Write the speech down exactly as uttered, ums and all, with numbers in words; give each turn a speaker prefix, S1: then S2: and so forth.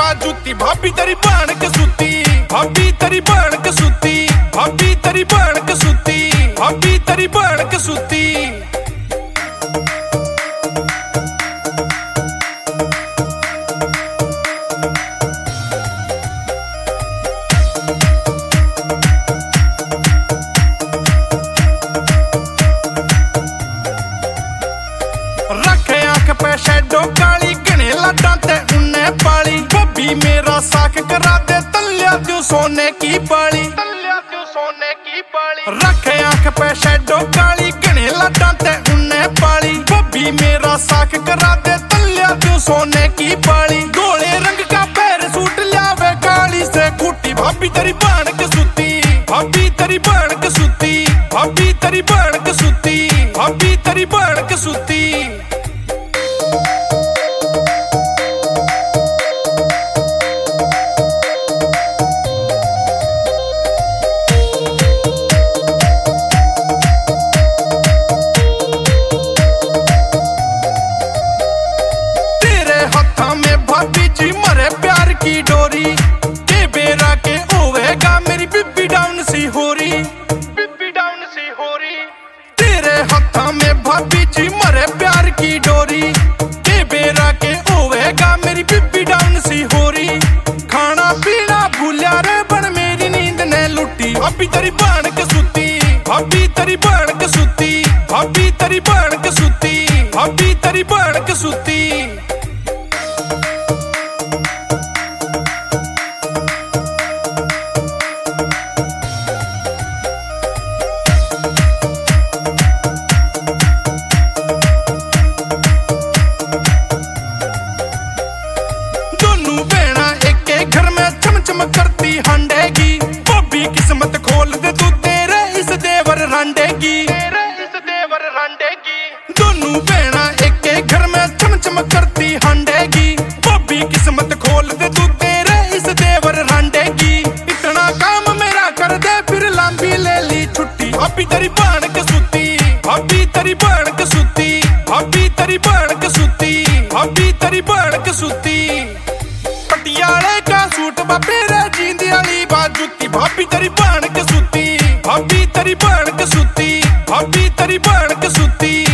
S1: बाजूती भाभी तेरी बन के सुती, भाभी तेरी बन के सुती, भाभी तेरी बन के सुती, भाभी तेरी बन के सुती। रखे आंख पे शैडो काली घने लाडा ते उन्ने पाली, भाभी मेरा साख करा दे तल्या तू सोने की बाली, तल्या तू सोने की बाली। रखे आंख पे शैडो काली घने लाडा ते उन्ने पाली, भाभी मेरा साख करा दे तल्या तू सोने की बाली। गोले रंग का पैर सूट लियावे काली से खूटी, भाभी तेरी बन के सुती, भाभी तेरी बन के सुती, भाभी तेरी बन के सुती, भाभी तेरी बन के सुती। भाभी जी मरे प्यार की डोरी, के बेरा के होवेगा मेरी बिब्बी डाउन सी होरी, बिब्बी डाउन सी होरी। तेरे हाथा में भाभी जी मरे प्यार की डोरी, के बेरा के होवेगा मेरी बिब्बी डाउन सी होरी। खाना पीना भूलिया रे बन मेरी नींद ने लुटी, भाभी तेरी बन के सुती, भाभी तेरी बन के सुती, भाभी तेरी बन के सुती, भाभी तेरी बन के सुती। घर में चमचम करती हंडेगी, भाभी किस्मत खोल दे तू तेरे इस देवर रांडेगी, तेरे इस देवर रांडेगी। दोनों बहना एक एक घर में चमचम करती हंडेगी, भाभी किस्मत खोल दे तू तेरे इस देवर रांडेगी। इतना काम मेरा कर दे फिर लंबी ले ली छुट्टी, भाभी तेरी बन के सुती, भाभी तेरी बन के सुती, भाभी तेरी बन के सुती, भाभी तेरी बन के सुती। पटियाले का सूट बापेरा जींदी वाली बाजूती, भाभी तेरी बन के सुती, भाभी तेरी बन के सुती, भाभी तेरी बन के सुती।